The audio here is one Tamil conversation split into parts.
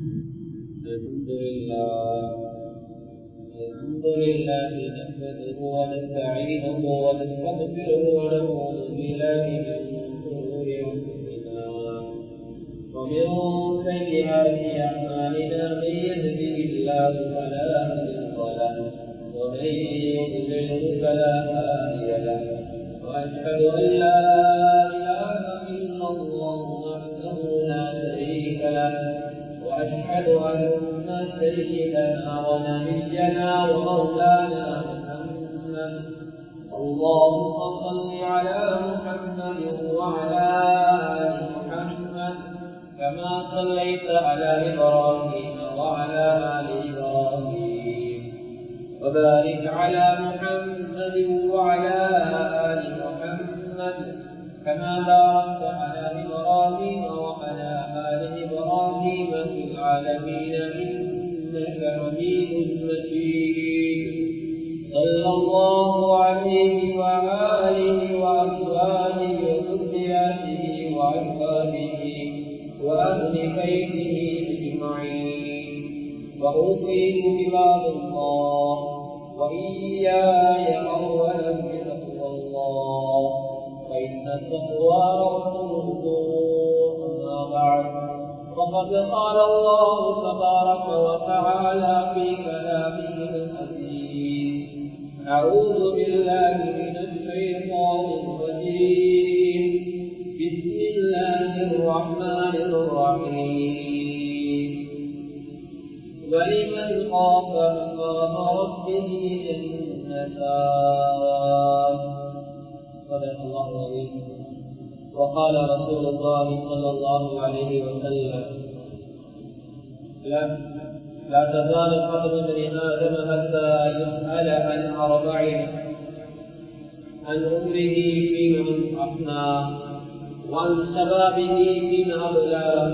الحمد لله نحمده ونستعينه ونستغفره ونعوذ بالله من شرور أنفسنا ومن سيئات أعمالنا من يهده الله فلا مضل له ومن يضلل فلا هادي له وأشهد أن لا إله إلا الله وحده لا شريك له وأشهد أن سيدنا ونبينا ومولانا محمد اللهم صل على محمد وعلى آل محمد كما صليت على إبراهيم وعلى آل إبراهيم وبارك على محمد وعلى آل محمد كما باركت على إبراهيم وعلى آل إبراهيم في العالمين إنك حميد مجيد صلى الله عليه وآله وأزواجه وذرياته وأحبابه وأهل بيته أجمعين وأوصيكم عباد الله وإياي أولا بتقوى الله فإن التقوى رأس الأمور أما بعد فقد قال الله تبارك وتعالى في كلامه الحكيم أعوذ بالله من الشيطان الرجيم بسم الله الرحمن الرحيم ولمن خاف مقام ربه جنتان صدق الله العظيم وقال رسول الله صلى الله عليه وسلم لا تزال قدم ابن آدم حتى يسأل عن أربع عن عمره فيما أفناه وعن شبابه فيما أبلاه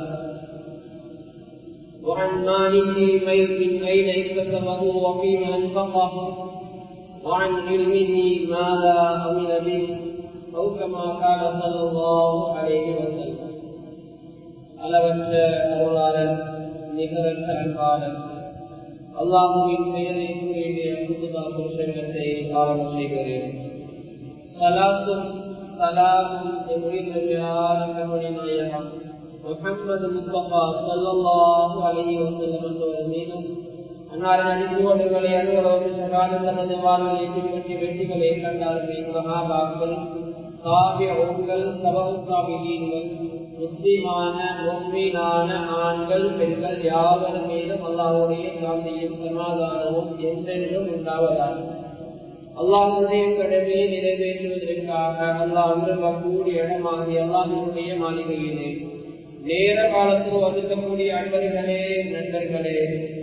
وعن ماله من أين اكتسبه وفيما أنفقه وعن علمه ماذا عمل به أو كما قال صلى الله عليه وسلم அளவற்ற அருளாளன் நிகரற்ற அன்பாளன் அல்லாஹுவின் பெயரை கூறிய புதுதா புருஷங்கத்தை ஆரம்பம் செய்கிறேன். சலாத்தும் சலாமும் நம்முடைய நாயகம் முஹம்மது முஸ்தபா ஸல்லல்லாஹு அலைஹி வஸல்லம் என்பவர் மீதும் அன்னாரின் அடிப்படைகளை அனுபவம் சகாத தனது வாழ்வை பின்பற்றி வெற்றிகளை கண்டார்கள். சஹாபாக்கள், தாபிஊன்கள், தபஉ தாபிஈன்கள், முஸ்லிமான முஃமினான ஆண்கள் பெண்கள் யாவர் மீதும் அல்லாஹ்வுடைய சாந்தியும் சமாதானமும் என்றென்றும் உண்டாவதாக. அல்லாஹ்வுடைய கடமையை நிறைவேற்றுவதற்காக அல்லாஹ் விரும்பக்கூடிய இடமாகிய அல்லாஹ்வுடைய மாளிகையிலே நேர காலத்தில் வந்திருக்கக்கூடிய அன்பர்களே, நண்பர்களே,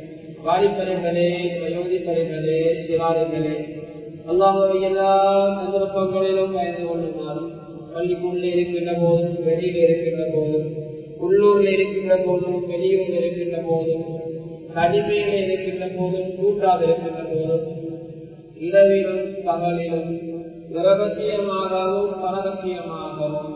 வாலிபர்களே, வயோதிபர்களே, சிறார்களே, அல்லாஹ்வுடைய எல்லா சந்தர்ப்பங்களிலும் பயந்து கொள்ளுமாறும் பள்ளிக்குள்ளே இருக்கின்ற போதும் வெளியில் இருக்கின்ற போதும் உள்ளூரில் இருக்கின்ற போதும் வெளியூரில் இருக்கின்ற போதும் தனிமையில இருக்கின்ற போதும் கூட்டாக இருக்கின்ற போதும் இரவிலும் பகலிலும் இரகசியமாகவும் பரகசியமாகவும்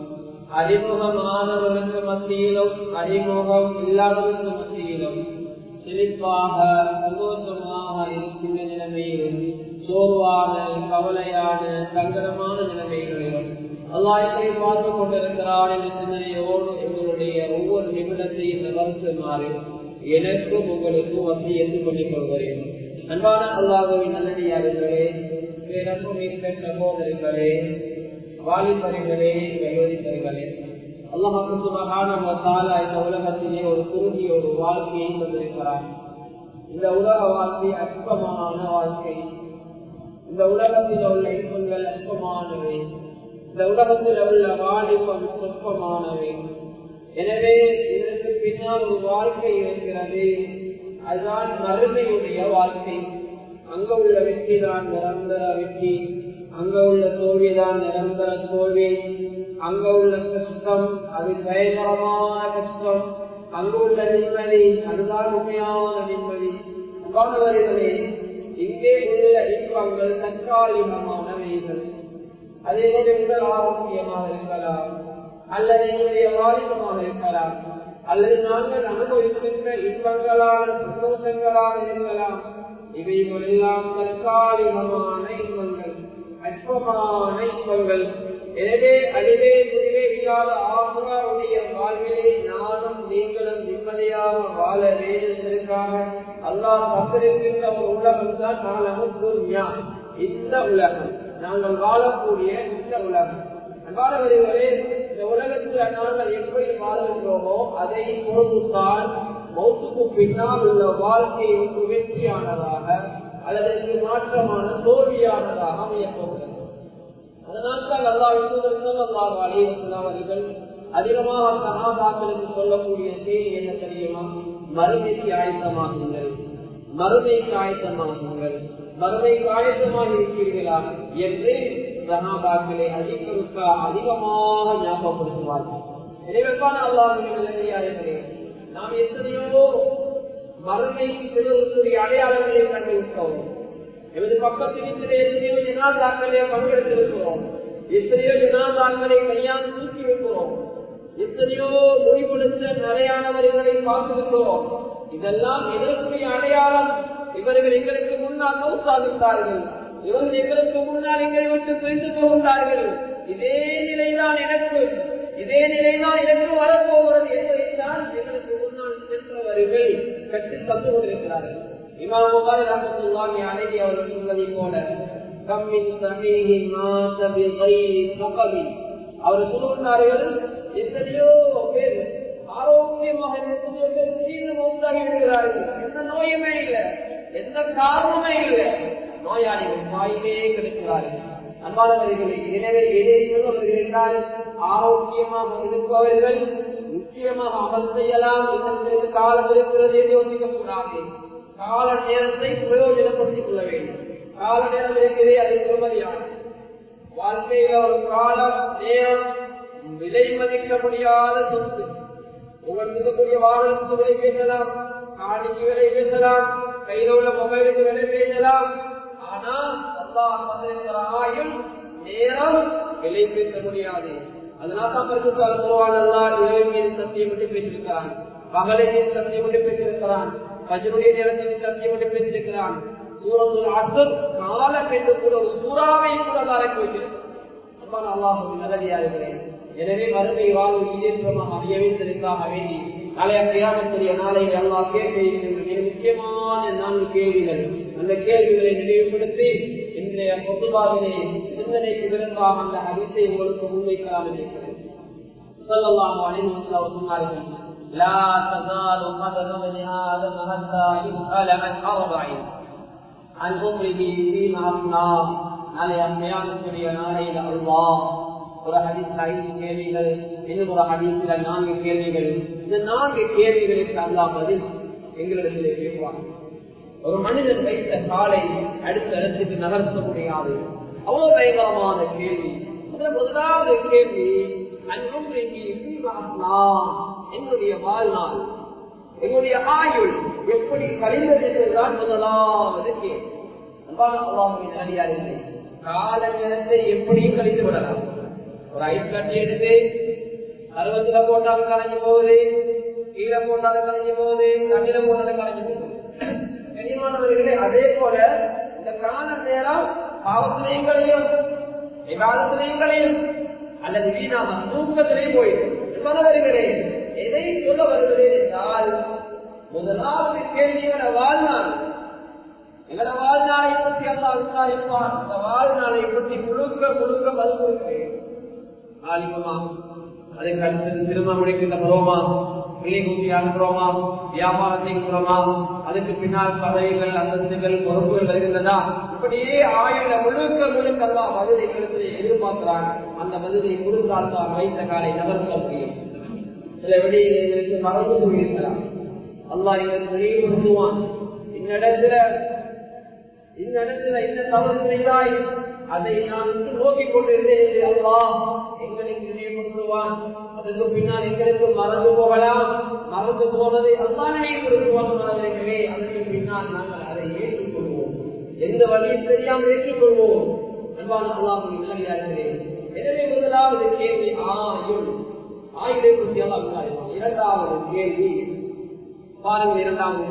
அறிமுகமானவர்களுக்கு மத்தியிலும் அறிமுகம் இல்லாதவர்களுக்கு மத்தியிலும் செழிப்பாக சந்தோஷமாக இருக்கின்ற நிலைமையிலும் சோர்வான கவலையான சங்கடமான நிலைமைகளிலும் அல்லாஹ்வை பார்த்துக் கொண்டிருக்கிறார் என்ற சிந்தனையோடு எங்களுடைய ஒவ்வொரு நிமிடத்தையும் நகர்த்துமாறு எனக்கும் உங்களுக்கும் வசியத்து பண்ணிக் கொள்கிறேன். அன்பான அல்லாஹ்வின் நல்லடியார்களே, பேரன்புமிக்க சகோதரர்களே, வாலிபர்களே, வயோதிபர்களே, அல்லாஹ் சுப்ஹானஹு வ தஆலா இந்த உலகத்திலே ஒரு குறுகிய ஒரு வாழ்க்கையை தந்திருக்கிறார். இந்த உலக வாழ்க்கை அற்பமான வாழ்க்கை. இந்த உலகத்தில் உள்ள இன்பங்கள் அற்பமானவை. இந்த உலகத்தில் உள்ள வாலிபம் சொற்பமானவை. எனவே இதற்கு பின்னால் ஒரு வாழ்க்கை இருக்கிறது. அதுதான் மறுமையுடைய வாழ்க்கை. அங்க உள்ள வெற்றி தான் நிரந்தர வெற்றி, அங்க உள்ள தோல்விதான் நிரந்தர தோல்வி, அங்க உள்ள கஷ்டம் அது பயங்கரமான கஷ்டம், அங்கு உள்ள நிம்மதி அதுதான் உண்மையான நிம்மதி. அன்பானவர்களே, இங்கே உள்ள இன்பங்கள் தற்காலிகமானவைகள். அதே உடல் ஆரோக்கியமாக இருக்கலாம், அல்லது என்னுடைய வாலிபமாக இருக்கலாம், அல்லது நாங்கள் அனுபவிக்கின்ற இன்பங்களான சந்தோஷங்களாக இருக்கலாம். இவைகள் எல்லாம் தற்காலிகமான இன்பங்கள், அற்பமான இன்பங்கள். எனவே அழிவே முடிவே இல்லாத ஆசிராவுடைய வாழ்விலே நானும் நீங்களும் நிம்மதியாக வாழ வேண்டியதற்காக அல்லாஹ் தந்திருக்கின்ற ஒரு உலகம் தான் நாளமும் துன்யா, இந்த உலகம், நாங்கள் வாழக்கூடிய இந்த உலகம். அன்பானவர்களே, இந்த உலகத்தில் நாங்கள் எப்படி வாழ்கின்றோமோ அதை பொறுத்துத்தான் மௌத்துக்கு பின்னால் உள்ள வாழ்க்கையை வெற்றியானதாக அல்லது மாற்றமான தோல்வியானதாக அமையப் போகிறது. அதனால்தான் அல்லாஹ் ஸல்லல்லாஹு அலைஹி வஸல்லம் அவர்கள் அதிகமாக சஹாபாக்களுக்கு சொல்லக்கூடிய செய்தி என்ன தெரியுமா? மறுமைக்கு ஆயத்தமாகுங்கள், மறுமைக்கு ஆயத்தமாகுங்கள், மறுமைக்கு ஆயத்தமாக இருக்கிறீர்களா என்று சஹாபாக்களை அதிகமாக ஞாபகப்படுத்துவார்கள். எனவேதான் அல்லாஹ்வின் நல்லடியார்களே, நாம் எத்தனையோ மறுமைக்கு செல்வதற்குரிய அடையாளங்களை கண்டுவிட்டோம். எமது பக்கத்தில் எத்தனையோ ஜனாதாக்களை பங்கெடுத்திருக்கிறோம், எத்தனையோ ஜனாதாக்களை கையால் தூக்கிவிக்கிறோம், எத்தனையோ மொழிபடுத்த நிறையானவர்களை பார்த்திருக்கிறோம். இதெல்லாம் எதற்குரிய அடையாளம்? இவர்கள் எங்களுக்கு முன்னால் மௌத்தாகிவிட்டார்கள், இவர்கள் எங்களுக்கு முன்னால் எங்களை விட்டு பிரிந்து போகின்றார்கள். இதே நிலைதான் எனக்கு, இதே நிலைதான் எனக்கு வரப்போகிறது என்பதைத்தான் எங்களுக்கு முன்னால் சென்றவர்கள் கற்றுத் தந்து கொண்டிருக்கிறார்கள். இமாம் புகாரி ரஹ்மத்துல்லாஹி அலைஹி அவர்கள் சொன்னதை போல கம்மின் சமீஹி மாஸ பிகைரி ஸகபி, அவர் சொல்லுகிறார்கள், எத்தனையோ பேர் ஆரோக்கியமாக எத்தனையோ பேர் திடீர்னு மௌத்தாகி விடுகிறார்கள், எந்த நோயுமே இல்லை, எந்த காரணமே இல்லை, நோயாளிகள் வாயிலே கிடைக்கிறார்கள். அன்பானவர்களே, எனவே எதை சொல்லுவார்கள் என்றால் ஆரோக்கியமாக இருப்பவர்கள் நிச்சயமாக அமல் செய்யலாம். இன்னும் காலம் இருக்கிறது என்று யோசிக்கக்கூடாது. கால நேரத்தை பிரயோஜனப்படுத்திக் கொள்ள வேண்டும். கால நேரம் இருக்கிறதே, அது பெருமதியான வாழ்க்கையில ஒரு காலம் நேரம் விலை மதிக்க முடியாத சொத்து. உங்களுக்கு இருக்கக்கூடிய வாகனத்துக்கு விலை பேசலாம், காணிக்கு விலை பேசலாம், கையில் உள்ள மொபைலுக்கு விலை பேசலாம். ஆனா அல்லாஹ் ஆயுள் நேரம் விலை பேச முடியாது. அதனால்தான் பரிசுத்தால் குர்ஆன் அல்லாஹ் இரவு மீது சத்தியம் விட்டு பேசியிருக்கிறான், பகலை மீது சத்தியம் விட்டு பேசியிருக்கிறான், ஃபஜ்ருடைய நேரத்தில் சத்தியம் விட்டு பேசியிருக்கிறான். சூரத்துல் அஸ்ர் காலம் என்று கூட ஒரு சூறாவை கூட அடக்கி வைத்திருக்கிறான். அல்லாஹ்வின் நல்லடியார்களே, எனவே மறுமை வாழ்வு ஈடேற்றமாக அமைய வைத்ததற்காக வேண்டி நாளைய கியாமத்துடைய நாளையில் அல்லாஹ் கேள்வி மிக முக்கியமான 4 கேள்விகள். அந்த கேள்விகளை நினைவுபடுத்தி இன்றைய பொதுவாவிலே சிந்தனைக்கு விரும்பாக அந்த ஹதீஸை உங்களுக்கு முன்வைக்கலாம் இருக்கிறேன். ஸல்லல்லாஹு அலைஹி வஸல்லம் சொன்னார்கள், லா தஸாலு கதம பனி ஆதம் ஹத்தா யுஸ்அல அன் அர்பஇன் அன் உம்ரிஹி ஃபீமா அஃனா. நாளைய கியாமத்துடைய நாளையில் அல்லாஹ் ஒரு ஹதீஸில் 5 கேள்விகள், இன்னும் ஒரு ஹதீஸில் 4 கேள்விகள். இந்த 4 கேள்விகளுக்கு அல்லாஹ் பதில் எங்களிடத்திலே கேட்பாங்க. ஒரு மனிதன் வைத்த காலை அடுத்த இடத்துக்கு நகர்த்த முடியாது, அவ்வளவு பயங்கரமான கேள்வி. முதலாவது கேள்வி, என்னுடைய வாழ்நாள், என்னுடைய ஆயுள் எப்படி கழிந்தது என்றுதான் முதலாவது கேள்வி. அல்லாஹ்வின் நல்லடியார்களே, கால நேரத்தை எப்படியும் கழித்து விடலாம். ஒரு ஐஸ் கட்டி எடுத்து 60 போட்டாலும் கலைஞ்சு போகுது, கீழே போட்டாலும் கலைஞ்சு போகுது, தண்ணில போட்டாலும் கலைஞ்சு போகுது. கனிமானவர்களே, அதே போல இந்த கால நேரம் பாவத்திலையும் களையும், விவாதத்திலையும் களையும், அல்லது வீணாக தூக்கத்திலையும் போயிடும். மாணவர்களே, எதை சொல்ல வருகிறேன் என்றால், முதலாவது கேள்வியோட வாழ்நாள், எங்களோட வாழ்நாளை பற்றி அல்லாஹ் விசாரிப்பான். இந்த வாழ்நாளை பற்றி முழுக்க முழுக்க மறுக்கிறேன். ஆலிமமா, அதுக்கு அடுத்தது திரும்ப முடிக்கின்ற பருவமா, பிள்ளை குட்டி அனுப்புறோமா, வியாபாரம் செய்கிறோமா, அதுக்கு பின்னால் பதவிகள் அந்தஸ்துகள் பொறுப்புகள் வருகின்றதா, இப்படியே ஆயுள முழுக்க முழுக்க அல்லாஹ் பதிலை எதிர்பார்க்கிறான். அந்த பதிலை கொடுத்தால் தான் வைத்த காலை நகர்த்த முடியும். சில விடைகளுக்கு மறந்து போயிருக்கலாம். அல்லாஹ் எங்களுக்கு நினைவுபடுத்துவான், இன்னிடத்துல என்ன தவறு செய்தாய், அதை நான் நோக்கிக் கொண்டிருந்தேன். அல்லாஹ் எங்களுக்கு நினைவுபடுத்துவான். அதுக்கு பின்னால் எங்களுக்கு மறந்து போகலாம், மறந்து போனதை அல்லாஹ் நினைவுபடுத்துவான். அதற்கு பின்னால் நாங்கள் அதை ஏற்றுக்கொள்வோம், எந்த வழியும் தெரியாமல் ஏற்றுக்கொள்வோம். அன்பான அல்லாஹ்வின் நல்லடியார்களே, எனவே முதலாவது கேள்வி ஆயுள். ஆயுளை பற்றி எல்லாம் விசாரிப்பாங்க. இரண்டாவது கேள்வி பாருங்க, இரண்டாவது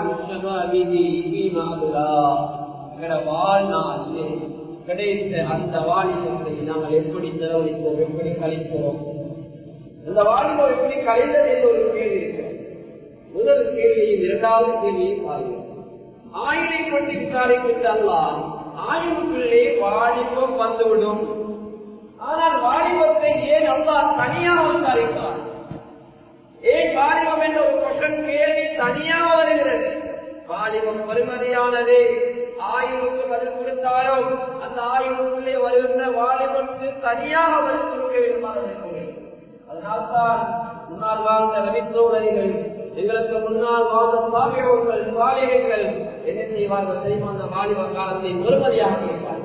வாழ்நாள் கிடைத்த அந்த வாலிபத்தை நாங்கள் எப்படி செலவழித்தோம், எப்படி கழிக்கிறோம், அந்த வாலிபம் எப்படி கழிந்தது என்ற ஒரு கேள்வி இருக்கு. முதல் கேள்வியும் இரண்டாவது கேள்வியும் பாருங்கள். ஆயுளை பற்றி விசாரிக்கின்றால் ஆயுளுக்குள்ளே வாலிபம் வந்துவிடும். ஆனால் வாலிபத்தை ஏன் அல்லாஹ் தனியாக விசாரிக்கிறார்? ஏன் வாலிபம் என்ற ஒரு கொஸ்டின் கேள்வி தனியாக வருகிறது? வாலிபம் பெருமதியானது. ஆயுளுக்கு பதில் கொடுத்தாலும் அந்த ஆயுளுக்குள்ளே வருகின்ற வாலிபத்துக்கு தனியாக பதில் கொடுக்க வேண்டுமாக இருக்கிறது. அதனால்தான் முன்னால் வாழ்ந்த ரவித்தோழர்கள், எங்களுக்கு முன்னால் வாழ்ந்த சாமியோர்கள், சாலிகள் என்ன செய்வார்கள் தெரியுமா? அந்த வாலிப காலத்தை பெருமதியாக கேட்பார்கள்.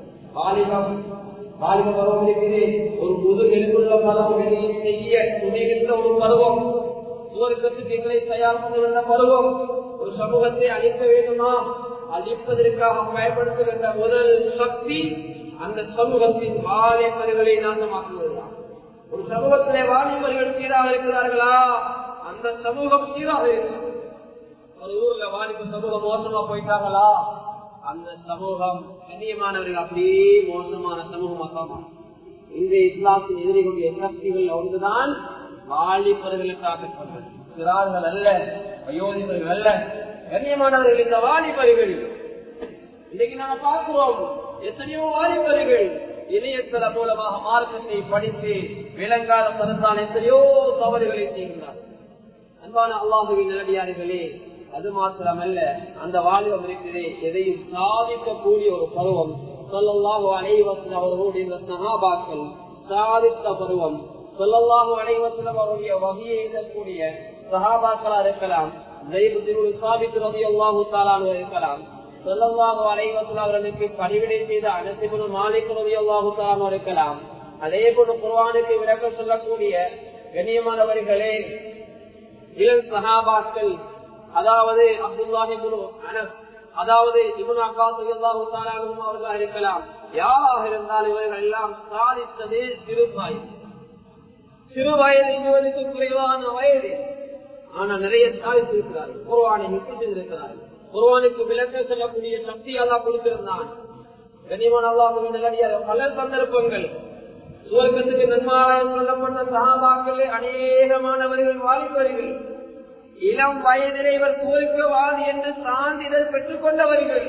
வாலிப பருவம் இருக்கிறது, ஒரு புது எழுப்புள்ள பருவம், செய்ய துணிகின்ற ஒரு பருவம், சுவர்க்கத்துக்கு எங்களை தயார் பண்ணுகின்ற பருவம். ஒரு சமூகத்தை அழிக்க வேண்டுமா, அழிப்பதற்காக பயன்படுத்துகின்ற முதல் சக்தி அந்த சமூகத்தின் வாலிபர்களை நாசமாக்குவதுதான். ஒரு சமூகத்திலே வாலிபர்கள் சீராக இருக்கிறார்களா, அந்த சமூகம் சீராக இருக்கிறது. ஒரு ஊர்ல வாலிப சமூகம் மோசமா போயிட்டாங்களா, அந்த சமூகம் கண்ணியமானவர்கள் அப்படியே மோசமான சமூகமாக. இந்த இஸ்லாத்தின் எதிரிகளுடைய சக்திகள் ஒன்றுதான் வாலிபர்களுக்காக சிறார்கள் அல்ல, வயோதிபர்கள் அல்ல. கண்ணியமானவர்கள் இந்த வாலிபர்கள் இன்னைக்கு நாங்க பார்க்கிறோம், எத்தனையோ வாலிபர்கள் இணையத்தள மூலமாக மார்க்கத்தை படித்து விளங்காத பதத்தால் எத்தனையோ தவறுகளை செய்கிறார். அன்பான அல்லாஹுவின் நல்லடியார்களே, அது மாத்திரமல்ல, அந்த வாலிபம் இருக்கிறதே எதையும் சாதிக்கக்கூடிய ஒரு பருவம். ஸல்லல்லாஹு அலைஹி வஸல்லம் அவர்களுடைய சஹாபாக்கள் சாதித்த பருவம். ஸல்லல்லாஹு அலைஹி வஸல்லம் அவருடைய வஹியை எழுதக்கூடிய சஹாபாக்களா இருக்கலாம், ஸைத் இப்னு சாபித் ரலியல்லாஹு தஆலா அன்ஹு இருக்கலாம், ஸல்லல்லாஹு அலைஹி வஸல்லம் அவர்களுக்கு பணிவிடை செய்த அனஸ் இப்னு மாலிக் ரலியல்லாஹு தஆலா அன்ஹு இருக்கலாம். அதேபோல குர்ஆனுக்கு விளக்கம் சொல்லக்கூடிய கண்ணியமானவர்களே இளம் சஹாபாக்கள், அதாவது அப்துல்லாஹ் இப்னு அனஸ், அதாவது இப்னு அப்பாஸ் ரலியல்லாஹு தஆலா அன்ஹு அவர்கள் இருக்கலாம். யாராக இருந்தாலும் இவர்கள் எல்லாம் சாதித்ததே சிறு வயது, 20க்கு குறைவான வயது. ஆனா நிறைய சாதித்திருக்கிறார்கள், குர்ஆனை இருக்கிறார்கள். குர்ஆனுக்கு விளக்கம் சொல்லக்கூடிய சக்தி அல்லாஹ் கொடுத்திருந்தான். கண்ணியமான அல்லாஹ்வின் நல்லடியார்களே, பல சந்தர்ப்பங்கள் சுவர்க்கத்துக்கு நன்மாராயம் சொல்லப்பட்ட சஹாபாக்களே அநேகமானவர்கள் வாலிபர்கள், இளம் வயதிலே இவர் சுவர்க்கவாதி என்று சான்றிதழ் பெற்றுக் கொண்டவர்கள்.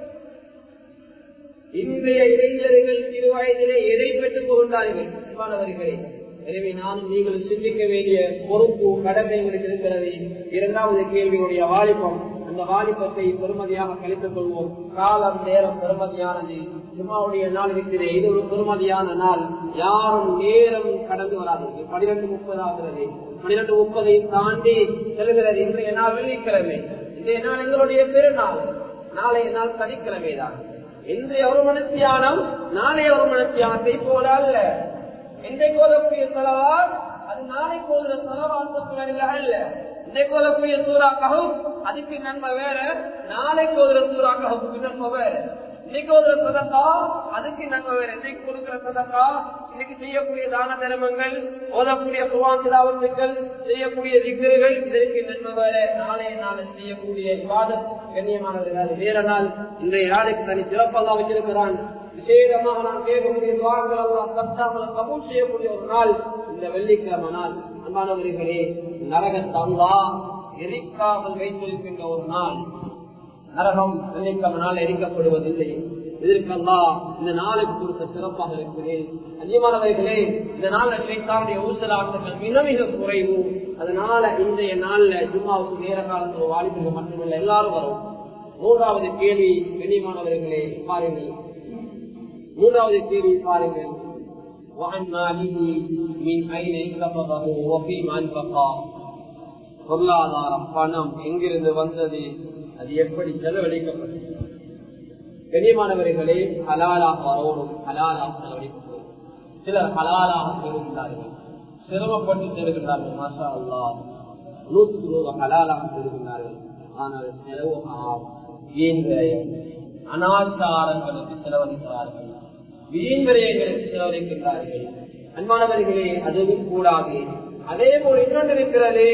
இன்றைய இளைஞர்கள் சிறு வயதிலே எதை பெற்றுக் கொண்டார்கள்? மாணவர்களே, எனவே நானும் நீங்கள் சிந்திக்க வேண்டிய பொறுப்பு, கடமை உங்களுக்கு இருக்கிறது. இரண்டாவது கேள்வியுடைய வாலிபம், அந்த வாலிபத்தை பெருமதியாக கழித்துக் கொள்வோம். காலம் நேரம் பெருமதியானது. ஜும்மாவுடைய நாள் இருக்கிறது, இது ஒரு பெருமதியான நாள். யாரும் நேரம் கடந்து வராது. 12:30 ஆகிறது, 12:30 தாண்டி செல்கிறது. இன்றைய நாள் வெள்ளிக்கிழமை, இன்றைய நாள் எங்களுடைய பெருநாள். நாளைய நாள் சனிக்கிழமைதான். இன்றைய ஒரு மணித்தியானம் நாளைய ஒரு மணித்தியானத்தை போல அல்ல. இன்றைக்கு ஓதக்கூடிய செலவா அது நாளைக்கு ஓதுற செலவாசம் அல்ல. இன்றைக்கு ஓதக்கூடிய சூறாக்கவும் அதுக்கு நன்மை வேற, நாளைக்கு ஓதுற சூறாக்கவும் நன்மை வேற. இன்னைக்கு ஓதுற சதக்கா அதுக்கு நன்மை வேற. இன்னைக்கு கொடுக்கிற சதக்கா, இன்னைக்கு செய்யக்கூடிய தான தர்மங்கள், ஓதக்கூடிய குர்ஆன் திலாவத்துக்கள், செய்யக்கூடிய திக்ருகள், இதற்கு நன்மை வேற. நாளைய நாள் செய்யக்கூடிய இபாதத் கண்ணியமானவர்கள் அது வேற நாள். இன்றைய நாளைக்கு தனி சிறப்பாக வச்சிருக்கிறான். விசேடமாக நான் கேட்கக்கூடிய துஆக்கள் அல்லாஹ் தட்டாமல் கபூல் செய்யக்கூடிய ஒரு நாள் இந்த வெள்ளிக்கிழமை நாள். அன்பானவர்களே, நரகத்தை அல்லாஹ் எரிக்காமல் வைத்திருக்கின்ற ஒரு நாள். நரகம் வெள்ளிக்கிழமை நாள் எரிக்கப்படுவதில்லை. இதற்கு அல்லாஹ் இந்த நாளுக்கு கொடுத்த சிறப்பாக இருக்கிறேன். அதிகமானவர்களே, இந்த நாள்ல ஷைத்தானுடைய ஊசலாட்டங்கள் மிக மிக குறைவு. அதனால இன்றைய நாள்ல ஜும்மாவுக்கு நேர காலத்தில் வாலிபர்கள் மட்டுமல்ல எல்லாரும் வரும். மூன்றாவது கேள்வி கண்ணியமானவர்களே பாருங்கள், மூன்றாவது கேள்வி பாருங்கள். பொருளாதாரம், பணம் எங்கிருந்து வந்தது, அது எப்படி செலவழிக்கப்பட்டது? கண்ணியமானவர்களே, ஹலாலாக வரணும், ஹலாலாக செலவழிக்கப்படும். சிலர் ஹலாலாக பெறுகின்றார்கள், சிரமப்பட்டு பெறுகின்றார்கள். மாஷா அல்லாஹ், 100% ஹலாலாக பெறுகின்றார்கள். ஆனால் செலவு வீண் விரயம், அனாச்சாரங்களுக்கு செலவழிக்கிறார்கள், வீண் விரயங்களுக்கு செலவழிக்கின்றார்கள். அன்பானவர்களே, அதுவும் கூடாது. அதே போல் இன்னொன்று இருக்கிறது,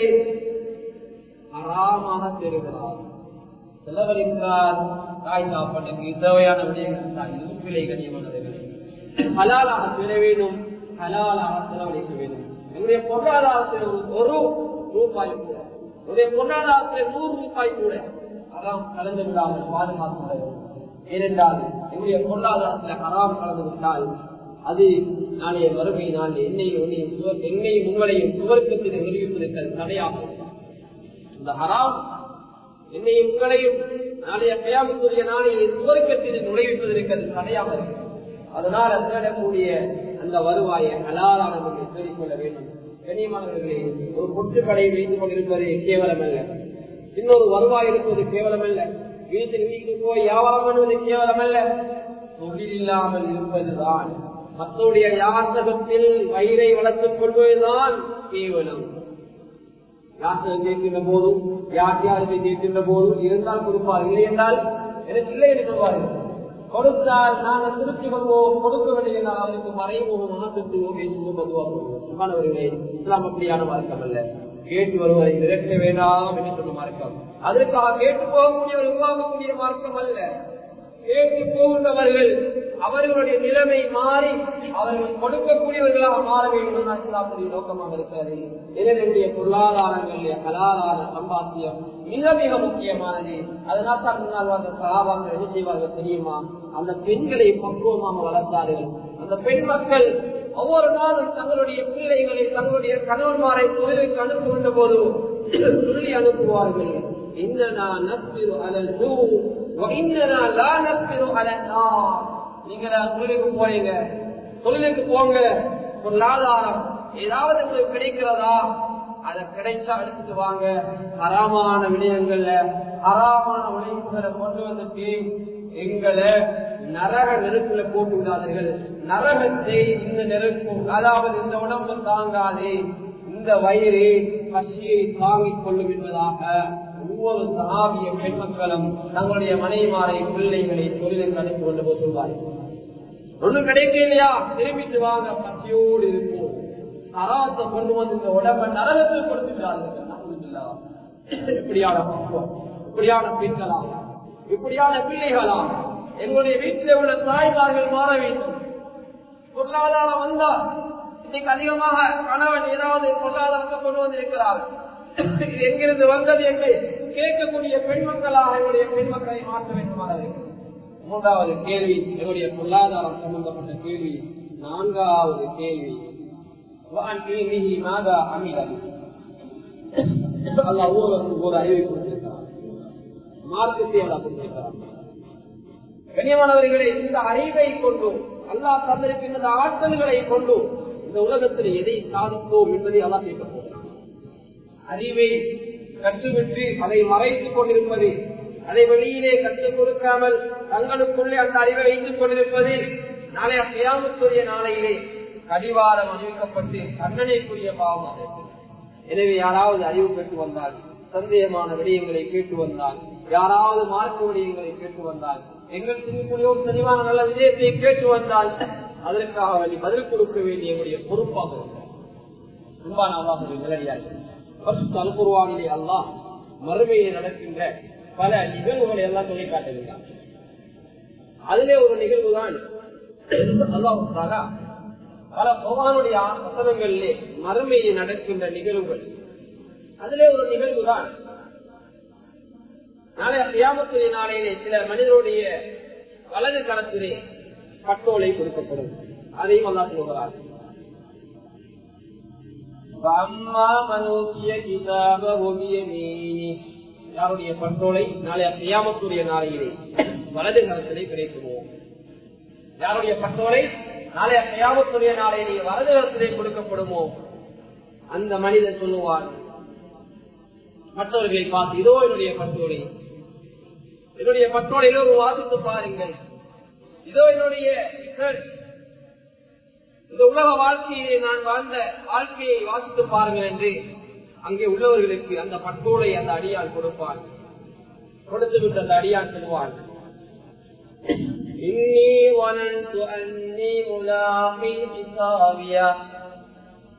ஹராமாக தேடுகிறார். செலவழிக்கிறார், தாய் சாப்பாட்டுக்கு தேவையான விடயங்கள் தான் விலை கண்ணியமானவர்களே. ஹலாலாக பெற வேண்டும், ஹலாலாக செலவழிக்க வேண்டும். என்னுடைய பொருளாதாரத்தில் ₹1 கூட, என்னுடைய பொருளாதாரத்தில் ₹100 கூட ஹராம் கலந்து விடாமல் பாதுகாக்க. ஏனென்றால் என்னுடைய பொருளாதாரத்தில் ஹராம் கலந்து விட்டால் அது நாளைய வறுமை நாள் என்னையும் உங்களையும் சுவர்க்கத்தில் நிரூபிப்பதற்கு தடையாகும். இந்த ஹராம் என்னையும் உங்களையும் நாளைய கயாமத்துடைய நாளையை சுவர்க்கத்தில் நுழைவிப்பதற்கு அது தடையாக இருக்கும். அதனால் தேடக்கூடிய அந்த வருவாயை ஹலாலான முறையில் தேடிக்கொள்ள வேண்டும். கண்ணியமானவர்களே, ஒரு பொட்டுக்கடை வைத்துக் கொண்டிருப்பது கேவலம் அல்ல, இன்னொரு வருவாய் இருப்பது கேவலம் அல்ல, வீட்டுக்கு போய் வியாபாரம் பண்ணுவது கேவலம் அல்ல, தொழில் இல்லாமல் இருப்பதுதான், மற்றவருடைய யாசகத்தில் வயிறை வளர்த்துக் கொள்வதுதான் கேவலம். யாசகம் கேட்கின்ற போதும் யாத்தியாரத்தை கேட்கின்ற போதும் இருந்தால் கொடுப்பார், இல்லை என்றால் எனக்கு இல்லை என்று சொல்வார்கள். கொடுத்தால் நாங்கள் திருப்தி கொள்வோம், கொடுக்கவில்லை என்றால் அவருக்கு மறைமுகமாக திருத்துவோம் என்று பொதுவாக. இஸ்லாம் அப்படியான மார்க்கம் அல்ல. கேட்டு வருவதை விரட்ட வேண்டாம் என்று சொன்ன மார்க்கம். அதற்காக கேட்டு போகக்கூடியவர் உருவாகக்கூடிய மார்க்கம் அல்ல. கேட்டு போகின்றவர்கள் அவர்களுடைய நிலைமை மாறி அவர்கள் கொடுக்கக்கூடியவர்களாக மாற வேண்டும் இஸ்லாமுடைய நோக்கமாக இருக்கிறது. என்னுடைய பொருளாதாரங்களிலே ஹலாலான சம்பாத்தியம் மிக மிக முக்கியமானது. அதனால் தான் முன்னால் வந்த சஹாபாக்கள் என்ன செய்வார்கள் தெரியுமா? அந்த பெண்களை பக்குவமாக வளர்த்தார்கள். அந்த பெண் மக்கள் ஒவ்வொரு நாளும் தங்களுடைய பிள்ளைகளை தங்களுடைய கணவன்மாரை தொழிலுக்கு அனுப்புகின்ற போது சொல்லி அனுப்புவார்கள், நீங்க தொழிலுக்கு போறீங்க, தொழிலுக்கு போங்க, பொருளாதாரம் ஏதாவது உங்களுக்கு கிடைக்கிறதா, அதை கிடைச்சா எடுத்துட்டு வாங்க. ஹராமான விடயங்கள்ல ஹராமான உழைப்புகளை கொண்டு வந்துட்டு எங்களை நரக நெருப்புல போட்டு விடாதீர்கள். நரகத்தை இந்த நெருப்பு, அதாவது இந்த உடம்பு தாங்காதே, இந்த வயிறு பசியை தாங்கிக் கொள்ளும் என்பதாக ஒவ்வொரு சஹாபிய பெண் மக்களும் தங்களுடைய மனைவிமாரை பிள்ளைகளை தொழிலுக்கு அனுப்பி கொண்டு போய் சொல்வார்கள். ஒன்றும் கிடைக்கலையா திரும்பிட்டு வாங்க, பசியோடு இருக்கும். ஹராத்தை கொண்டு வந்து இந்த உடம்பை நரகத்தில் கொடுத்துட்டார்கள். இப்படியான பக்குவம், இப்படியான பெண்களாக, இப்படியான பிள்ளைகளாக எங்களுடைய வீட்டில் உள்ள தாய்மார்கள் மாற வேண்டும். பொருளாதாரம் வந்தால் இன்னைக்கு அதிகமாக கணவன் ஏதாவது பொருளாதாரத்தை கொண்டு வந்திருக்கிறார், இது எங்கிருந்து வந்தது என்று கேட்கக்கூடிய பெண் மக்களாக என்னுடைய பெண் மக்களை மாற்ற வேண்டுமானது. மூன்றாவது கேள்வி என்னுடைய பொருளாதாரம் சம்பந்தப்பட்ட கேள்வி. நான்காவது கேள்வி, ஒரு அறிவை கொடுத்திருக்கிறார், மார்க்கத்தை எல்லாம் கொடுத்திருக்கிறார். கண்ணியமானவர்களே, இந்த அறிவை கொண்டு அல்லாஹ் தந்திருக்கின்ற ஆற்றல்களை கொண்டு இந்த உலகத்தில் எதை சாதித்தோம் என்பதை அல்லாஹ் கேட்க போகிறார். அறிவை கற்றுவிட்டு அதை மறைத்துக் கொண்டிருப்பது, அதை வெளியிலே கற்றுக் கொடுக்காமல் தங்களுக்குள்ளே அந்த அறிவை வைத்துக் கொண்டிருப்பது நாளைய கியாமத்துடைய நாளையிலே கடிவாளம் அணிவிக்கப்பட்டு தண்டனைக்குரிய பாவமாக இருக்கிறது. எனவே யாராவது அறிவு பெற்று வந்தால், சந்தேகமான விடயங்களை கேட்டு வந்தால், யாராவது மார்க்க விடயங்களை கேட்டு வந்தால், எங்களுக்கு ஒரு தெளிவான நல்ல விடயத்தை கேட்டு வந்தால் அதற்காக பதில் கொடுக்க வேண்டிய பொறுப்பாக அல்குர்ஆனிலே அல்லாஹ் மறுமையில் நடக்கின்ற பல நிகழ்வுகளை எல்லாம் சொல்லி காட்டுகிறார். அதிலே ஒரு நிகழ்வு தான் அல்லாஹ் தஆலா பல குர்ஆனுடைய வசனங்களிலே மறுமையில் நடக்கின்ற நிகழ்வுகள். அதிலே ஒரு நிகழ்வு தான் நாளைய கியாமத்துடைய நாளையிலே சில மனிதருடைய வலது கரத்திலே பட்டோலை கொடுக்கப்படும். அதையும் அல்லாஹ் சொல்கிறார், யாருடைய பட்டோலை நாளைய கியாமத்துடைய நாளையிலே வலது கரத்திலே கிடைக்குமோ, யாருடைய பட்டோலை நாளைய கியாமத்துடைய நாளையிலே வலது கரத்திலே கொடுக்கப்படுமோ, அந்த மனிதன் சொல்லுவான் மற்றவர்களை பார்த்து, இதோ என்னுடைய பட்டோலை, என்னுடைய பட்டோலையில ஒரு வாசித்து பாருங்கள், இதோ என்னுடைய இந்த உலக வாழ்க்கையை நான் வாழ்ந்த வாழ்க்கையை வாசித்து பாருங்கள் என்று அங்கே உள்ளவர்களுக்கு அந்த பட்டோலை அந்த அடியான் கொடுப்பான். கொடுத்து விட்டு அந்த அடியான் சொல்வான்,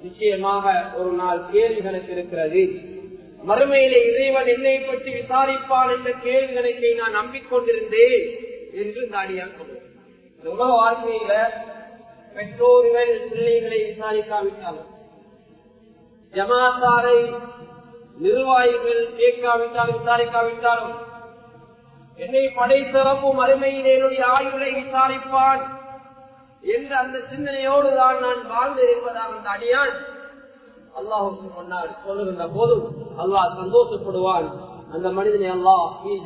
நிச்சயமாக ஒரு நாள் கேள்வி கணக்கு இருக்கிறது. மறுமையிலே இறைவன் என்னை பற்றி விசாரிப்பான் என்ற கேள்வி கணக்கை நான் நம்பிக்கொண்டிருந்தேன் என்று இந்த அடியான் சொல்லுவார். இந்த உலக வாழ்க்கையில பெற்றோர்கள் பிள்ளைகளை விசாரிக்காவிட்டாலும், ஜமாத்தாரை நிர்வாகிகள் கேட்காவிட்டாலும் விசாரிக்காவிட்டாலும், என்னை படைத்தரப்பும் மறுமையிலே என்னுடைய ஆயுளை விசாரிப்பான் என்ற அந்த சிந்தனையோடு தான் நான் வாழ்ந்தேன் என்பதாக அந்த அடியான் அல்லாஹுக்கு முன்னால் சொல்லுகின்ற போதும் அல்லாஹ் சந்தோஷப்படுவான். அந்த மனிதனை அல்லாஹ்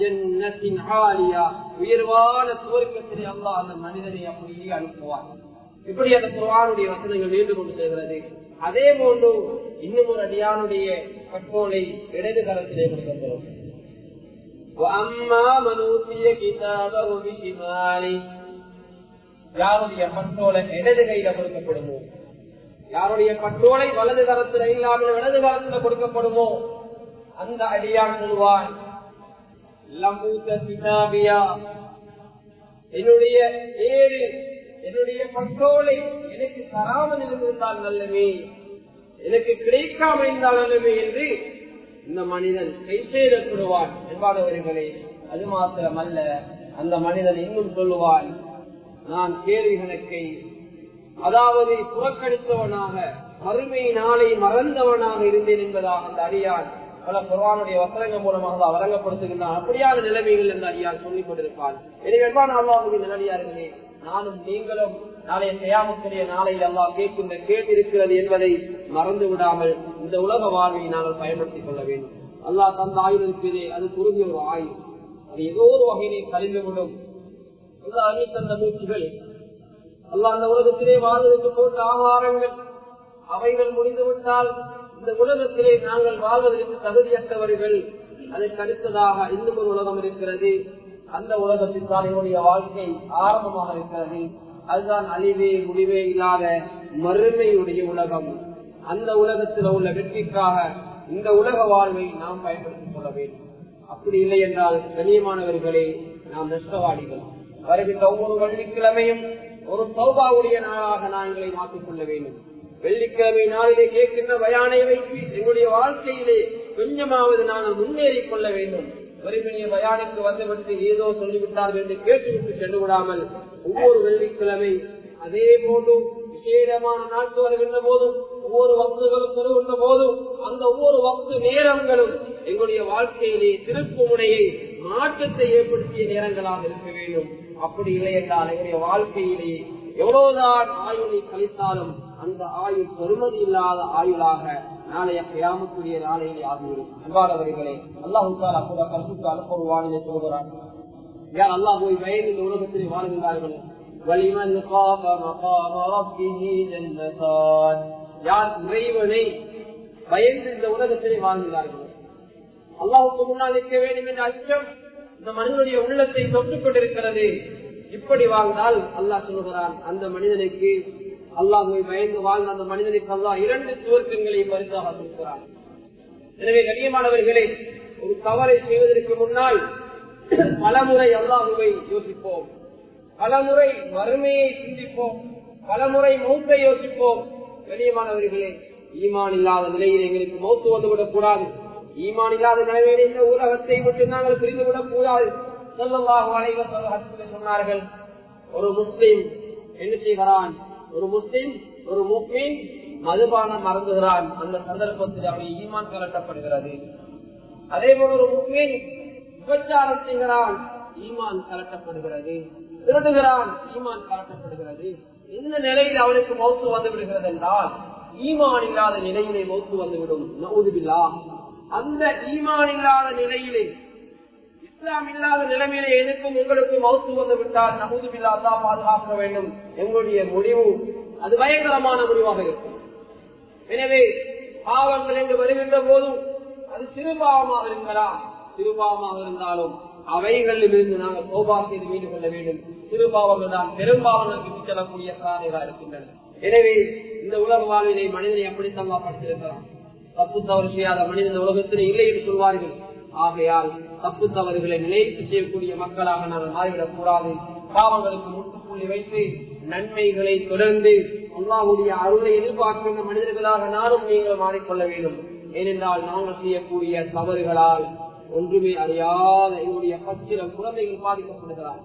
உயர்வான சுவர்க்கத்திலே அல்லாஹ் அந்த மனிதனை அப்படியே அனுப்புவான். இப்படி அந்த குர்ஆனுடைய வசனங்கள் நீண்டு கொண்டு செல்கிறது. அதே போன்று இன்னும் ஒரு அடியானுடைய கட்டோலை இடது கரத்திலே கொடுக்கிறோம். யாருடைய பட்டோலை இடது கையில கொடுக்கப்படுமோ, யாருடைய பட்டோலை வலது கரத்துல இல்லாமல் இடது கரத்துல கொடுக்கப்படுமோ, அந்த அடியான் சொல்வான், என்னுடைய ஏடு என்னுடைய பட்டோலை எனக்கு தராமல் இருந்திருந்தால் நல்லவே, எனக்கு கிடைக்காமல் இருந்தால் நல்லவே என்று இந்த மனிதன் கை செய்யப்படுவான் என்பானவர்களே. அது மாத்திரமல்ல, அந்த மனிதன் இன்னும் சொல்லுவான், நான் கேள்வி கணக்கை அதாவது புறக்கணித்தவனாக மறுமை நாளை மறந்தவனாக இருந்தேன் என்பதாக அந்த அடியான் பல குர்ஆனுடைய வசனங்கள் மூலமாக வழங்கப்படுத்துகின்றான். அப்படியான நிலைமைகள் இந்த அடியான் சொல்லிக் கொண்டிருப்பான். எனவே அல்லாஹ்வுடைய நல்லடியார்களே, நானும் நீங்களும் நாளைய கியாமத்துடைய நாளையில் அல்லாஹ் கேட்கின்ற கேள்வி இருக்கிறது என்பதை மறந்து விடாமல் இந்த உலக வாழ்வை நாங்கள் பயன்படுத்திக் கொள்ள வேண்டும். அல்லாஹ் தந்த ஆயுள் இருக்கிறதே, அது குறுகிய ஒரு ஆயுள், அது ஏதோ ஒரு வகையிலே கழிந்துவிடும். அல்லாஹ் அள்ளி தந்த மூச்சுகள், அல்லாஹ் அந்த உலகத்திலே வாழ்வதற்கு போன்ற ஆகாரங்கள், அவைகள் முடிந்துவிட்டால் இந்த உலகத்திலே நாங்கள் வாழ்வதற்கு தகுதியற்றவர்கள். அதற்கு அடுத்ததாக இன்னும் ஒரு உலகம் இருக்கிறது. அந்த உலகத்தில் தான் என்னுடைய வாழ்க்கை ஆரம்பமாக இருக்கிறது. அதுதான் அழிவே முடிவே இல்லாத மறுமையுடைய உலகம். அந்த உலகத்தில் உள்ள வெற்றிக்காக இந்த உலக வாழ்வை நாம் பயன்படுத்திக் கொள்ள வேண்டும். அப்படி இல்லை என்றால் கண்ணியமானவர்களே, நாம் நஷ்டவாளிகள். வருகின்ற ஒவ்வொரு வெள்ளிக்கிழமையும் ஒரு தௌபாவுடைய நாளாக நாங்களை மாற்றிக் கொள்ள வேண்டும். வெள்ளிக்கிழமை நாளிலே கேட்கின்ற பயானை வைத்து எங்களுடைய வாழ்க்கையிலே கொஞ்சமாவது நாங்கள் முன்னேறிக் கொள்ள வேண்டும். வறுமைய பயானுக்கு வந்துவிட்டு ஏதோ சொல்லிவிட்டார்கள் என்று கேட்டுவிட்டு சென்று விடாமல் ஒவ்வொரு வெள்ளிக்கிழமை அதே போன்று விசேடமான நாட்கள் வருகின்ற போதும் ஒவ்வொரு வக்துகளும் வருகின்ற போதும் அந்த ஒவ்வொரு வக்து நேரங்களும் எங்களுடைய வாழ்க்கையிலே திருப்பு முனையை மாற்றத்தை ஏற்படுத்திய நேரங்களாக இருக்க வேண்டும். அப்படி இல்லை என்றால் எங்களுடைய வாழ்க்கையிலே எவ்வளவுதான் ஆயுளை கழித்தாலும் அந்த ஆயுள் பெருமதி இல்லாத ஆயுளாக நாளைய கியாமத்துடைய நாளையிலே ஆகிவிடும். அன்பானவர்களே, அல்லாஹ் தஆலா கூட கல்புக்கு அனுப்புவானிலே சொல்கிறான், யார் அல்லாஹ் போய் பயந்து இந்த உலகத்திலே வாழ்கின்றார்களோ, வலிமன் காஃப மகாம ரப்பிஹி ஜன்னதான், யார் இறைவனை பயந்து இந்த உலகத்திலே வாழ்கிறார்களோ, அல்லாஹ்வுக்கு முன்னால் நிற்க வேண்டும் என்ற அச்சம் இந்த மனிதனுடைய உள்ளத்தை தொட்டுக் கொண்டிருக்கிறது. இப்படி வாழ்ந்தால் அல்லாஹ் சொல்கிறான், அந்த மனிதனுக்கு அல்லாஹ்வை பயந்து வாழ்ந்த அந்த மனிதனுக்கு அல்லாஹ் 2 சுவர்க்கங்களை பரிசாக கொடுக்கிறான். எனவே கண்ணியமானவர்களே, ஒரு தவறை செய்வதற்கு முன்னால் பலமுறை அல்லாஹ்வை யோசிப்போம், பலமுறை வறுமையை சிந்திப்போம், பலமுறை மௌத்தை யோசிப்போம். கண்ணியமானவர்களே, ஈமான் இல்லாத நிலையில் எங்களுக்கு மௌத்து வந்துவிடக் கூடாது. ஈமான் இல்லாத நிலைமையில் இந்த உலகத்தை விட்டு நாங்கள் பிரிந்துவிடக் கூடாது. ஸல்லல்லாஹு அலைஹி வஸல்லம் சொன்னார்கள், ஒரு முஸ்லிம் என்ன செய்கிறான், ஒரு முஸ்லிம் ஒரு முஃமின் மதுபானம் மறந்துகிறான், அந்த சந்தர்ப்பத்தில் அவருடைய ஈமான் கலட்டப்படுகிறது. அதே போல ஒரு முஃமின் விபச்சாரம் செய்கிறான், ஈமான் கலட்டப்படுகிறது. திருடுகிறான், ஈமான் கலட்டப்படுகிறது. இந்த நிலையில் அவனுக்கு மௌத்து வந்து விடுகிறது என்றால் ஈமான் இல்லாத நிலையிலே மௌத்து வந்துவிடும். நஊது பில்லாஹ். அந்த ஈமான் இல்லாத நிலையிலே, இஸ்லாம் இல்லாத நிலைமையிலே எனக்கும் உங்களுக்கு மௌத்து வந்து விட்டால் நஊது பில்லாஹ், அல்லாஹ் பாதுகாக்க வேண்டும். எங்களுடைய முடிவு அது பயங்கரமான முடிவாக இருக்கும். எனவே பாவங்கள் என்று வருகின்ற போதும் அது சிறு பாவமாக இருக்கலாம், சிறு பாவமாக இருந்தாலும் அவைகளிலிருந்து நாங்கள் தௌபா செய்து மீண்டு கொள்ள வேண்டும். சிறு பாவங்கள் தான் பெரும்பாவங்களுக்கு செல்லக்கூடிய காரணங்களாக இருக்கின்றன. எனவே இந்த உலக வாழ்வினை மனிதனை எப்படி தங்கப்படுத்திருக்கிறான். தப்பு தவறு செய்யாத மனிதன் உலகத்திலே இல்லை என்று சொல்வார்கள். ஆகையால் தப்பு தவறுகளை நிலைத்து செய்யக்கூடிய மக்களாக நாங்கள் மாறிவிடக் கூடாது. பாவங்களுக்கு முற்றுப்புள்ளி வைத்து நன்மைகளை தொடர்ந்து அல்லாஹ்வுடைய அருளை எதிர்பார்க்கின்ற மனிதர்களாக நானும் நீங்கள் மாறிக்கொள்ள வேண்டும். ஏனென்றால் நாங்கள் செய்யக்கூடிய தவறுகளால் ஒன்றுமே அறியாத எங்களுடைய பச்சிலம் குழந்தைகள் பாதிக்கப்படுகிறார்.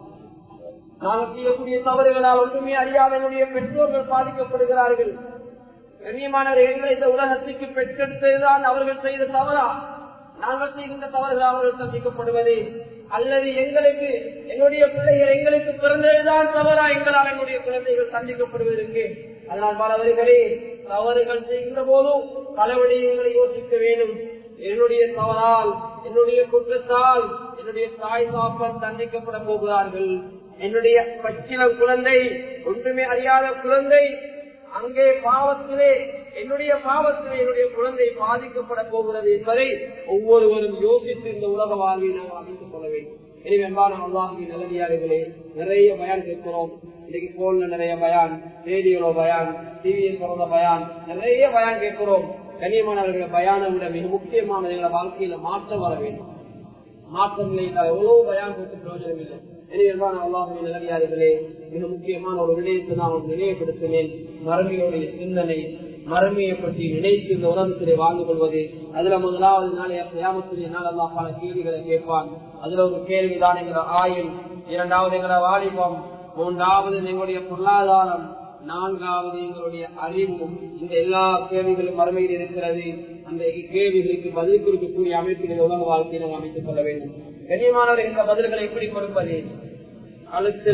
நாங்கள் செய்யக்கூடிய தவறுகளால் ஒன்றுமே அறியாத என்னுடைய பெற்றோர்கள் பாதிக்கப்படுகிறார்கள். கண்ணியமானவர், எங்களை இந்த உலகத்துக்கு பெற்றெடுத்ததுதான் அவர்கள் செய்த தவறா? நாங்கள் செய்கின்ற தவறுகள் அவர்கள் சந்திக்கப்படுவது, அல்லது எங்களுக்கு எங்களுடைய பிள்ளைகள் எங்களுக்கு பிறந்ததுதான் தவறா எங்களால் என்னுடைய குழந்தைகள் சந்திக்கப்படுவதற்கு? அதனால் பலவர்களே தவறுகள் செய்கின்ற போதும் பல விடயங்களை யோசிக்க வேண்டும். என்னுடைய தவறால், என்னுடைய குற்றத்தால் என்னுடைய தாய் தாப்பன் தண்டிக்கப்பட போகிறார்கள். என்னுடைய பச்சிலம் குழந்தை, ஒன்றுமே அறியாத குழந்தை அங்கே பாவத்திலே, என்னுடைய பாவத்திலே என்னுடைய குழந்தை பாதிக்கப்பட போகிறது என்பதை ஒவ்வொருவரும் யோசித்து இந்த உலக வாழ்வை நாம் அமைத்துக் கொள்ள வேண்டும். எனவே அல்லாஹ்வின் நல்லடியார்களே, நிறைய பயான் கேட்கிறோம். இன்னைக்கு போன்ல நிறைய பயான், ரேடியோல பயான், டிவியில் பிறந்த பயான், நிறைய பயான் கேட்கிறோம். கண்ணியமானவர்களை பயானை விட மிக முக்கியமானது எங்களை வாழ்க்கையில மாற்றம் வர வேண்டும். மாற்றம் இல்லை என்றால் எவ்வளவு பயான் கொடுத்து பிரயோஜனம் இல்லை. எனவே அல்லாஹ்வின் நல்லடியார்களே, மிக முக்கியமான ஒரு விடயத்தை நான் நினைவுபடுத்தினேன். மறுமையுடைய சிந்தனை, மறுமையை பற்றி நினைத்து இந்த உலகத்திலே வாழ்ந்து கொள்வது. அதுல முதலாவது நாளைய கியாமத்துடைய நாள் அல்லாஹ் பல கேள்விகளை கேட்பான். அதுல ஒரு கேள்விதான் எங்களோட ஆயுள், இரண்டாவது எங்களோட வாலிபம், மூன்றாவது எங்களுடைய பொருளாதாரம், நான்காவது எங்களுடைய அறிவு. இந்த எல்லா கேள்விகளும் மறுமையில் இருக்கிறது. அந்த கேள்விகளுக்கு பதில் கொடுக்கக்கூடிய அமைப்பில் உலக வாழ்க்கையை நாம் அமைத்துக் கொள்ள வேண்டும். கண்ணியமானவர், இந்த பதில்களை எப்படி கொடுப்பது? கழுத்துல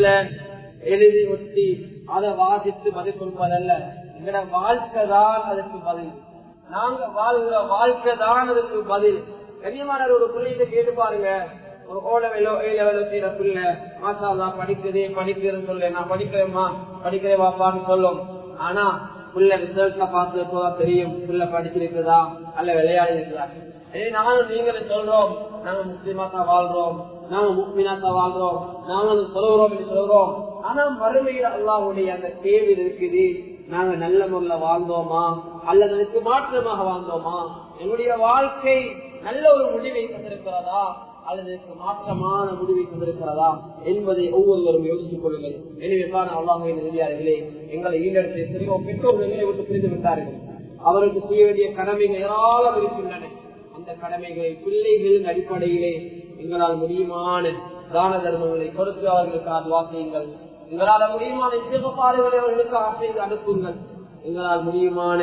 எழுதி ஒட்டி அதை வாசித்து பதில் கொடுப்பதல்ல. எங்களோட வாழ்க்கை தான் அதற்கு பதில். நாங்க வாழ்கிற வாழ்க்கை தான் அதற்கு பதில். கண்ணியமானவர், ஒரு பிள்ளைகிட்ட கேட்டு பாருங்க. ஒரு ஓலவெலோ ஏலவெலோ செய்யற பிள்ளை மாசாலா படிக்குதே படிக்கிறேன்னு சொல்ல, நான் படிக்கிறேம்மா படிக்கிறேன் வாப்பான்னு சொல்லும். ஆனா பிள்ளை ரிசல்ட்ல பார்த்து போதான் தெரியும் பிள்ளை படிச்சிருக்குதா அல்ல விளையாடி இருக்குதா. நானும் நீங்களும் சொல்றோம் நாங்க முஸ்லிமா தான் வாழ்றோம், நாங்க முக்மினா தான் வாழ்றோம், நாங்களும் சொல்றோம். ஆனா மறுமையில் அல்லாஹ்வுடைய அந்த கேள்வி இருக்குது, நாங்க நல்ல முறையில வாழ்ந்தோமா அல்லது அதுக்கு மாற்றமாக வாழ்ந்தோமா? என்னுடைய வாழ்க்கை நல்ல ஒரு முடிவை தந்திருக்கிறதா அல்லது மாற்றமான முடிவை கொண்டிருக்கிறதா என்பதை ஒவ்வொருவரும் யோசித்துக் கொள்ளுங்கள். எனவே அல்லாஹ்வின் நல்லடியார்களே, எங்களை ஈடெடுத்து எத்தனையோ பெற்றோர்களை விட்டு பிரிந்து விட்டார்கள். அவருக்கு செய்ய வேண்டிய கடமைகள் ஏராளம் இருக்கின்றன. அந்த கடமைகளை பிள்ளைகளின் அடிப்படையிலே எங்களால் முடியுமான தான தர்மங்களை கொடுத்து அவர்களுக்கு துஆ செய்யுங்கள். எங்களால் முடியுமான இஸ்திக்ஃபார்களை அவர்களுக்கு செய்து அனுப்புங்கள். எங்களால் முடியுமான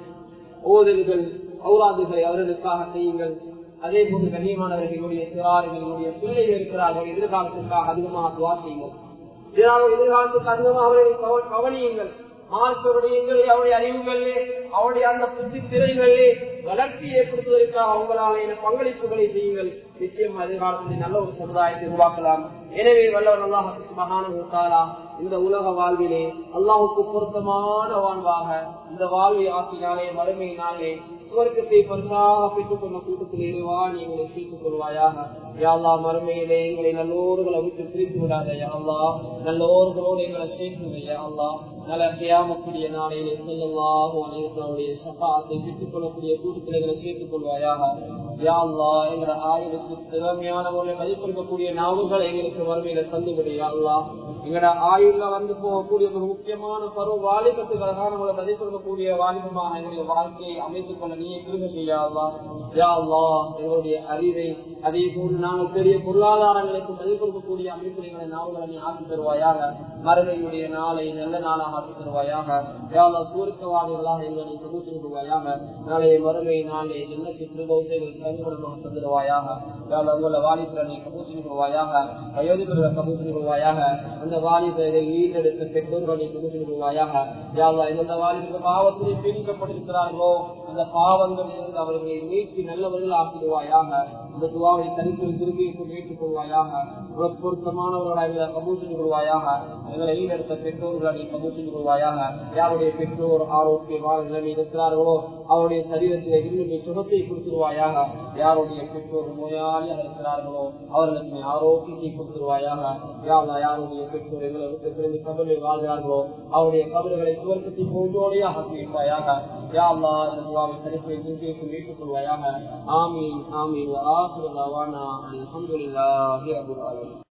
ஓதல்கள் ஔராதுகளை அவர்களுக்காக செய்யுங்கள். அதே போன்று கண்ணியமானவர்களுடைய சிறார்களுடைய பிள்ளைகள் இருக்கிறார்கள், எதிர்காலத்திற்காக அதிகமாக துஆ செய்யுங்கள். எதிர்காலத்துக்கு அதிகமாக அவர்களை கவனியுங்கள். மார்க்க விடயங்களே, அவருடைய அறிவுகளே, அவருடைய அந்த புத்தி திரைகளிலே வளர்ச்சி ஏற்படுத்துவதற்காக அவங்களால பங்களிப்புகளை செய்யுங்கள். நிச்சயம் எதிர்காலத்தில் நல்ல ஒரு சமுதாயத்தை உருவாக்கலாம். எனவே வல்லவர் அல்லாஹ் சுப்ஹானஹு வ தஆலா இந்த உலக வாழ்விலே அல்லாஹ்வுக்கு பொருத்தமான வாழ்வாக இந்த வாழ்வை ஆக்கினாலே மறுமையினாலே சுவர்க்கத்தை பரிசாக பெற்றுக் கொண்ட கூட்டத்தில் இருவா நீங்களை சேர்த்துக் கொள்வாயாக. யா அல்லாஹ், மறுமையிலே எங்களை நல்லோர்களை விட்டு பிரித்து விடாத யா அல்லாஹ், நல்லோர்களோடு எங்களை சேர்த்து யா அல்லாஹ். நல்ல கியாமத்துடைய நாளையிலே ஸல்லல்லாஹு அலைஹி வஸல்லம் ஷஃபாஅத்தை பெற்றுக் கொள்ளக்கூடிய கூட்டத்தில் எங்களை சேர்த்துக் கொள்வாயாக. யா அல்லாஹ், எங்களை ஆயுளுக்கு திறமையான முறையில் மதிப்பிருக்கக்கூடிய நாவுகளை எங்களுக்கு மறுமையில தந்துவிடு யா அல்லாஹ். எங்களோட ஆயுள்ல வந்து போகக்கூடிய ஒரு முக்கியமான பருவ வாலிபத்துக்கு அழகான உங்களை மதிப்பிருக்கக்கூடிய வாலிபமாக எங்களுடைய வாழ்க்கையை அமைத்துக் கொள்ள நீ கிருபை செய்யா அல்லாஹ். யா அல்லாஹ், எங்களுடைய அறிவை அதே போன்று நாங்கள் பெரிய பொருளாதாரங்களுக்கு மதிப்பிருக்கக்கூடிய அமைப்பில் எங்களை நாவுகளை நீ ஆக்கி தருவாயாக. மறுமையுடைய நாளை நல்ல நாளாக ஆக்கி தருவாயாக. யா அல்லாஹ், சூரிக்கவாதிகளாக எங்களை கபூத்திருவாயாக. நாளைய மறுமை நாளை எண்ணத்தை திருபௌத்தைகள் தங்குபடமாக தந்துடுவாயாக. யா அல்லாஹ், உங்களை வாலிபரை நீ கபூத்திருவாயாக. வயோதிபர்களை கபூத்திருவாயாக. அந்த வாலிபரை ஈடெடுத்த பெற்றோர்களை கபூத்திருவாயாக. யா அல்லாஹ், எந்த வாலிபர்கள் பாவத்திலே பீடிக்கப்பட்டிருக்கிறார்களோ அந்த பாவங்கள் இருந்து அவர்களை மீட்சி நல்லவர்கள் ஆக்கிடுவாயாக. இந்த துவாவை தனித்து திரும்பி கேட்டுக் கொள்வாயாக. பொருத்தமானவர்களை கபூசின் கொள்வாயாக. எங்களை ஈடெடுத்த பெற்றோர்களை கபூசின் கொள்வாயாக. யாருடைய பெற்றோர் ஆரோக்கியமான நிலைமை இருக்கிறார்களோ அவருடைய சரீரத்திலே இன்னும் சுகத்தை கொடுத்துருவாயாக. யாருடைய பெற்றோர் நோயாளியாக இருக்கிறார்களோ அவர்களுக்கு ஆரோக்கியத்தை கொடுத்துருவாயாக. யாருடைய பெற்றோர் எங்களுக்கு கபலை வாழ்கிறார்களோ அவருடைய கபல்களை சுவர்க்கத்தை போன்றோடையாக ஆக்கி வைப்பாயாக. யா அல்லாஹ், இந்த துவாவை தனித்து மீட்டுக் கொள்வாயாக. ஆமீன் ஆமீன். وآخر دعوانا الحمد لله رب العالمين.